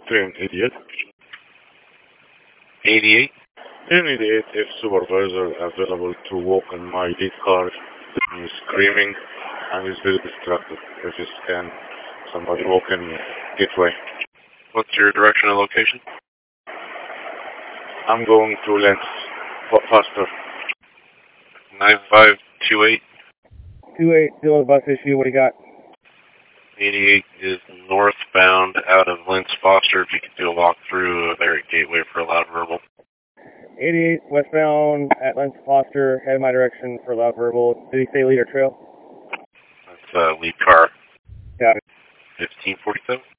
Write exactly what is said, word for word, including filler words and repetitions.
Train eighty-eight. eighty-eight? Train eighty-eight, if supervisor available to walk in my lead car, he's screaming and he's very distracted. If you can, somebody walk in gateway. What's your direction and location? I'm going to Lens. Fa- Faster. nine five two eight. two eight, deal with bus issue, what do you got? eighty-eight is northbound out of Lentz Foster. If you could do a walkthrough there at Gateway for a loud verbal. eighty-eight, westbound at Lentz Foster, head in my direction for loud verbal. Did he say leader trail? That's uh, lead car. Got it. fifteen forty-seven.